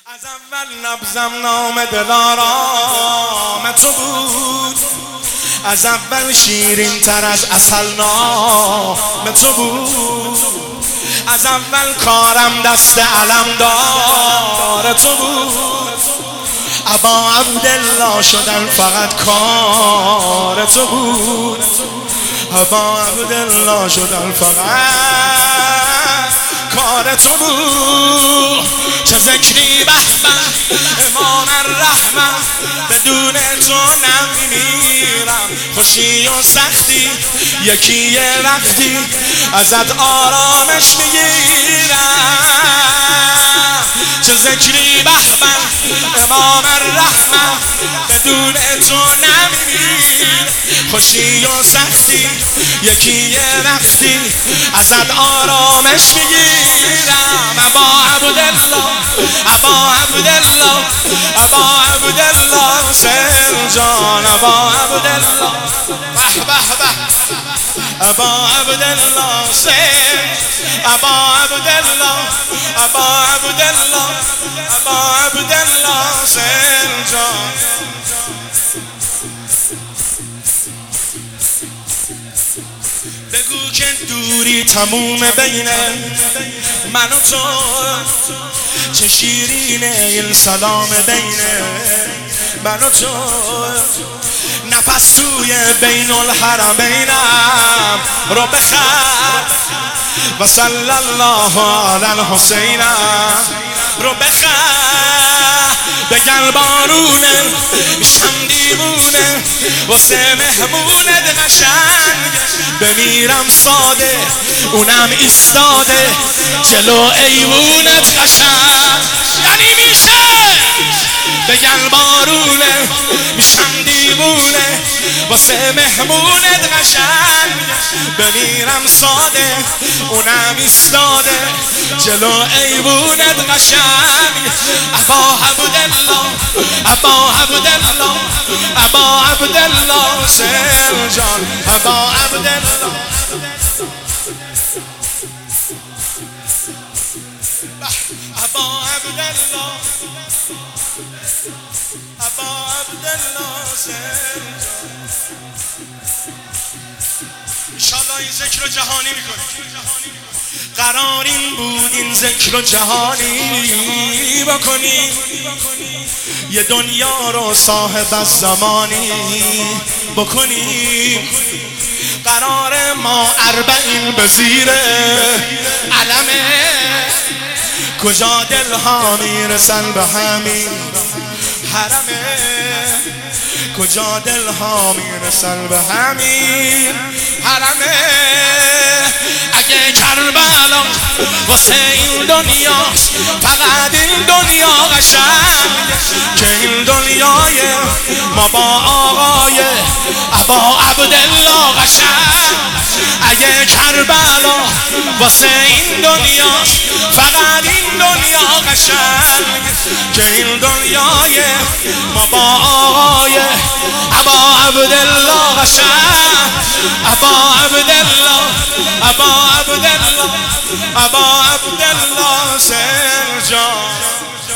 از اول نبضم نام دلارام تو بود، از اول شیرین تر از عسل نام تو بود، از اول کارم دست علمدار تو بود. ابا عبدالله شدن فقط کار تو بود، ابا عبدالله شدن فقط کار تو بود. چه ذکری به امام الرحمن، بدون تو نمیمیرم. خوشی و سختی یکی وقتی ازت آرامش میگیرم. چه ذکری به امام الرحمن، بدون تو نمیمیرم. خوشی و سختی یکی وقتی ازت آرامش میگیرم. ابا عبدالله، ابا عبدالله، ابا عبدالله حسین جان، ابا عبدالله، به به به، ابا عبدالله حسین، ابا عبدالله، ابا عبدالله، ابا عبدالله حسین جان. بگو که دوری تموم بین من و تو، چه شیرینه این سلام بین من و تو. نفس توی بین الحرمینم رو بخر و صلی الله علی الحسین رو بخر. بگل بارونه میشم دیوونه واسه مهمونت قشنگ، بمیرم ساده اونم ایستاده جلو ایوونت قشنگ. یعنی میشه بگل بارونه میشم دیوونه واسه مهمونت قشنگ، بمیرم ساده اونم ایستاده جلو ایوونت قشنگ. ابا عبدالله، ابا عبدالله، ابا عبدالله حسین جان، ابا عبدالله، ابا عبدالله، ابا عبدالله حسین جان. انشالله این ذکر رو جهانی میکنه. قرار این بود این ذکر رو جهانی بکنی، یه دنیا رو صاحب از زمانی بکنی. قرار ما اربعین به زیر علمه، کجا دلها میرسن به همین حرمه، کجا دلها میرسن به همین حرمه. اگه کربلا واسه این دنیاست، فقط این دنیا قشنگ، که این دنیای ما با آقای ابا عبدالله قشنگ. اگه کربلا واسه این دنیاست، فقط این دنیا قشنگ، که این دنیای ما با آقای ابا عبدالله قشنگ. ابا عبدالله، ابا عبدالله، ابا عبدالله حسین جان.